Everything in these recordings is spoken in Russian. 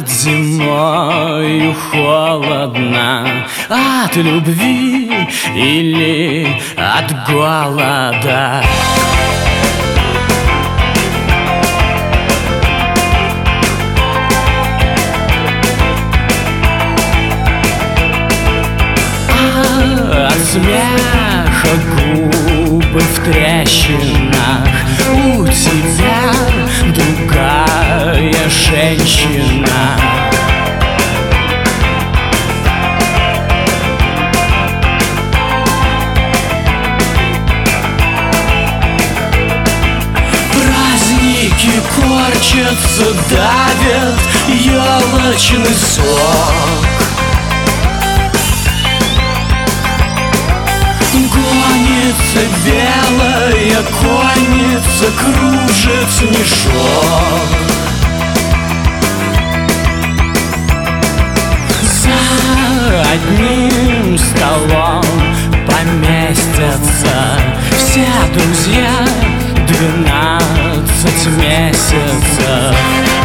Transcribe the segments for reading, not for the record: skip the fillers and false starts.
Умирать зимою холодно от любви или от голода. От смеха губы в трещинах, у тебя другая женщина. Праздники корчатся, давят елочный сок. Гонится белая конница, кружит снежок. За одним столом поместятся все друзья 12 месяцев.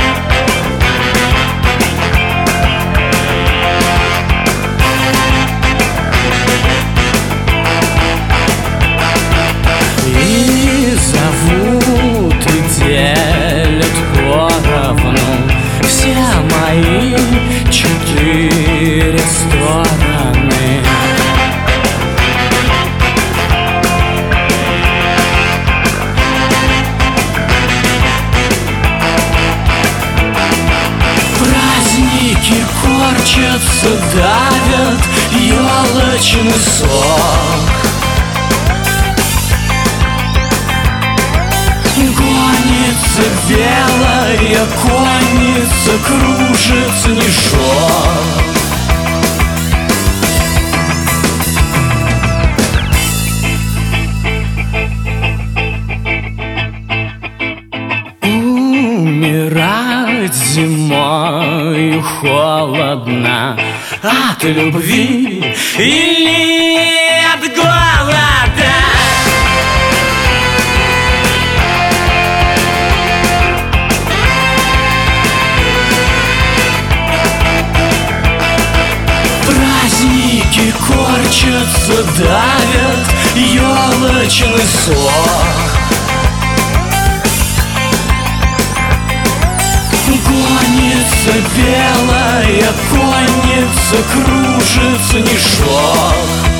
Зовут и делят поровну все мои 4 стороны. Праздники корчатся, давят елочный сок. Гонится белая конница, кружит снежок. Умирать зимою холодно от любви или от голода. Праздники корчатся, давят елочный сок. Гонится белая конница, кружит снежок.